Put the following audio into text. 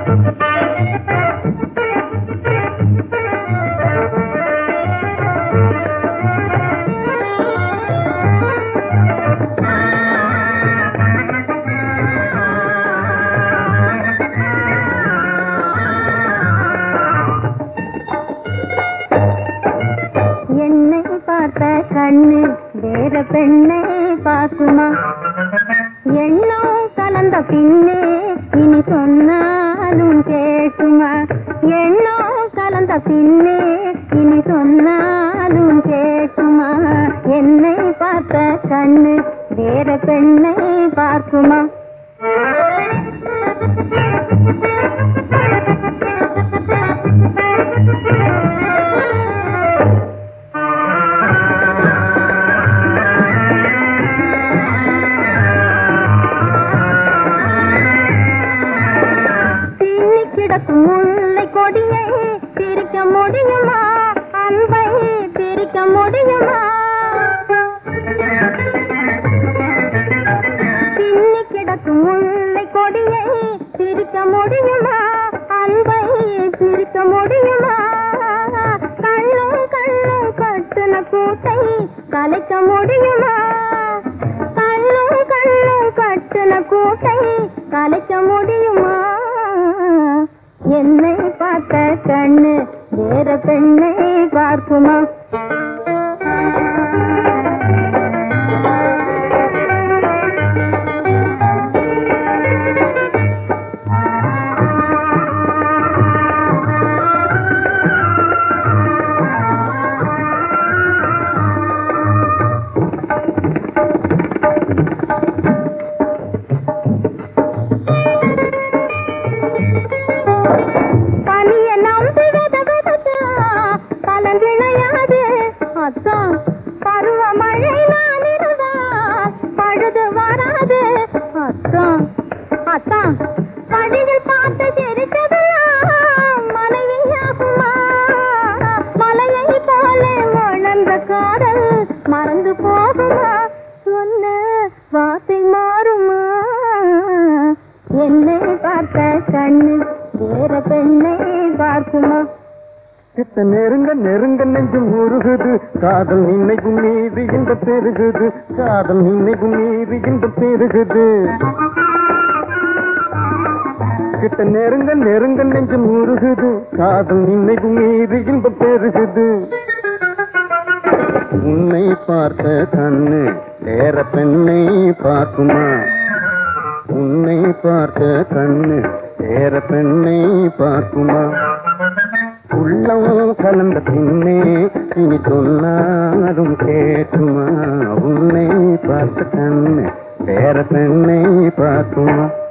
கண்ணு வேற பெண்ணை பார்க்குமா? எண்ணம் கலந்த பின்னே இனி சொன்னாலும் கேட்டுமா? எண்ணம் கலந்த பின்னே இனி சொன்னாலும் கேட்டுமா? என்னை பார்த்த கண்ணு வேற பெண்ணை பார்க்குமா? முல்லை கொடியை பிரிக்க முடியுமா? அன்பை பிரிக்க முடியுமா? பின்னி கிடக்கும் முல்லை கொடியை பிரிக்க முடியுமா? அன்பை பிரிக்க முடியுமா? கண்ணும் கண்ணும் கட்டுன கூட்டை கலைக்க முடியுமா? கண்ணும் கண்ணும் கட்டுன கூட்டை கலைக்க முடியுமா? என்னை பார்த்த கண்ணு வேற பெண்ணை பார்க்குமா? பருவமழை நான் இருந்தால் பழுது வராது. அத்தான் படியில் பார்த்து சிரித்ததெல்லாம் மனைவியாகுமா? மலையை போல வளர்ந்த காதல் மறந்து போகுமா? சொன்ன வார்த்தை மாறுமா? என்னை பார்த்த கண்ணு வேற பெண்ணை பார்க்குமா? கிட்ட நெருங்க நெருங்க நெஞ்சும் உருகுது, காதல் இன்னைக்கும் மீது இந்த பெருகுது, காதல் இன்னைக்கும் மீது இந்த பெருகுது. கிட்ட நெருங்க நெருங்க நெஞ்சும் உருகுது, காதல் இன்னைக்கும் மீது இந்த பெருகுது. உன்னை பார்த்த கண்ணு வேற பெண்ணை பார்க்குமா? உன்னை பார்த்த கண்ணு வேற பெண்ணை பார்க்குமா? உள்ளம் கலந்த பின்னே இனி சொன்னாலும் கேட்டுமா? உன்னை பார்த்த கண்ணு வேற பெண்ணை பார்க்குமா?